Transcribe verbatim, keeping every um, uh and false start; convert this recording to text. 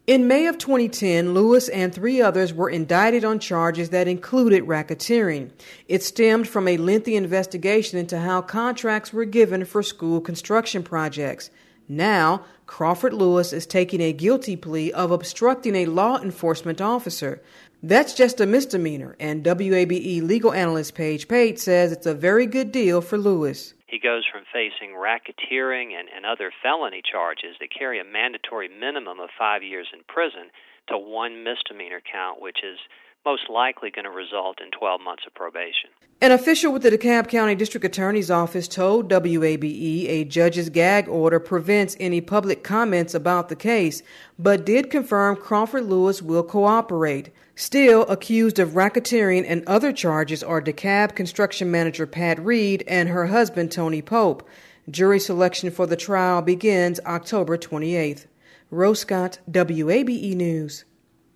In May of twenty ten, Lewis and three others were indicted on charges that included racketeering. It stemmed from a lengthy investigation into how contracts were given for school construction projects. Now, Crawford Lewis is taking a guilty plea of obstructing a law enforcement officer. That's just a misdemeanor, and W A B E legal analyst Paige Pate says it's a very good deal for Lewis. He goes from facing racketeering and, and other felony charges that carry a mandatory minimum of five years in prison to one misdemeanor count, which is most likely going to result in twelve months of probation. An official with the DeKalb County District Attorney's Office told W A B E a judge's gag order prevents any public comments about the case, but did confirm Crawford Lewis will cooperate. Still, accused of racketeering and other charges are DeKalb construction manager Pat Reed and her husband Tony Pope. Jury selection for the trial begins October twenty-eighth. Rose Scott, W A B E News.